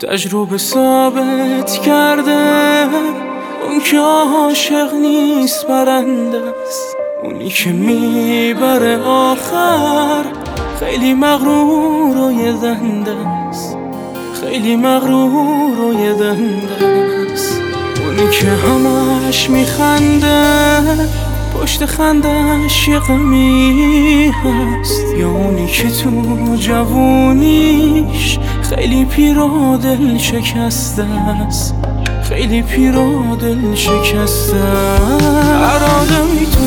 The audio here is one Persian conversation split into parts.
تجربه ثابت کرده اون که عاشق نیست برنده است، اونی که میبره آخر خیلی مغرور و یه دنده است، خیلی مغرور و یه دنده است. اونی که همش میخنده پشت خندش یه غمی هست، یا اونی که تو جوونیش خیلی پیر و دل شکسته است، خیلی پیر و دل شکسته. هر آدمی تو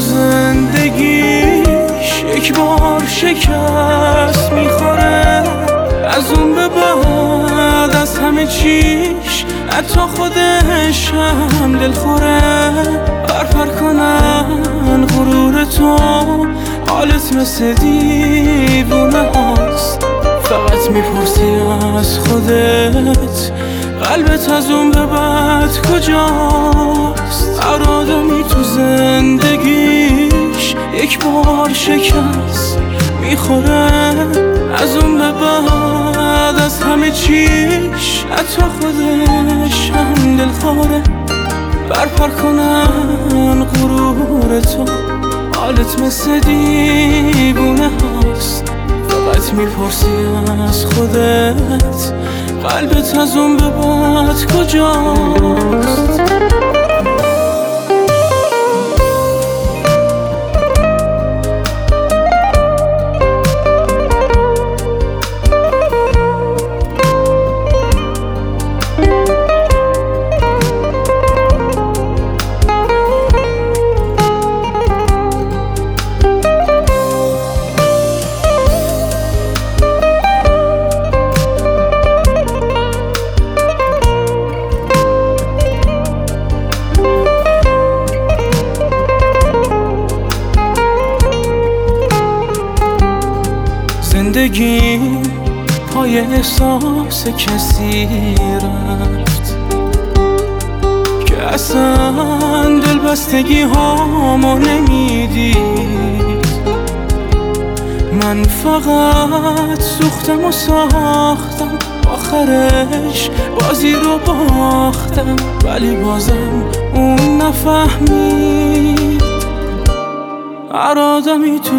زندگیش یک بار شکست میخوره، از اون به بعد از همه چیش حتی خودش هم دلخوره. پر کنن غرور تو، حالت مثل دیوونه هاست، فقط میپرسی از خودت قلبت از اون به بعد کجاست. هر آدمی تو زندگیش یک بار شکست میخوره، از اون به بعد از همه چیش حتی خودش هم دلخوره. پر کنن غرور تو، حالت مثل دیوونه هاست، فقط میپرسی از خودت قلبت از اون به بعد کجاست. زندگی پای احساس کسی رفت که اصلا دلبستگی هامو نمیدید. من فقط سوختم و ساختم، آخرش بازی رو باختم، ولی بازم اون نفهمید. هر آدمی تو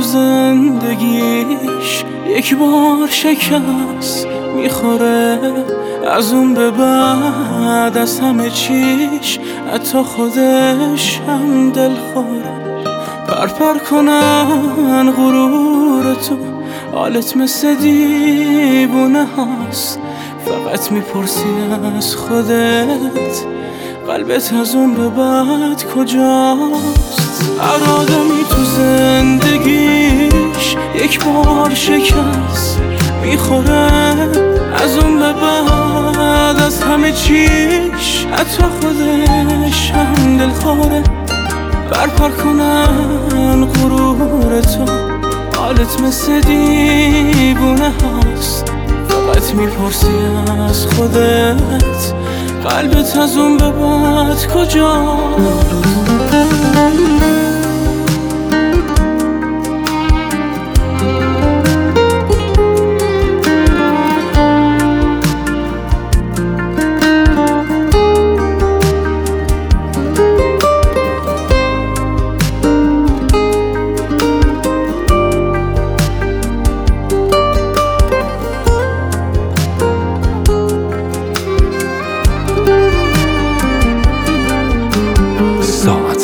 زندگیش یک بار شکست میخوره، از اون به بعد از همه چیش حتی خودش هم دلخوره. پر کنن غرور تو، حالت مثل دیوونه هاست، فقط میپرسی از خودت قلبت از اون به بعد کجاست. هر آدمی تو زندگیش یک بار شکست میخوره، از اون به بعد از همه چیش حتی خودش هم دلخوره. پر کنن غرور تو، حالت مثل دیوونه هاست، فقط میپرسی از خودت قلبت از اون به بعد کجاست. ساعت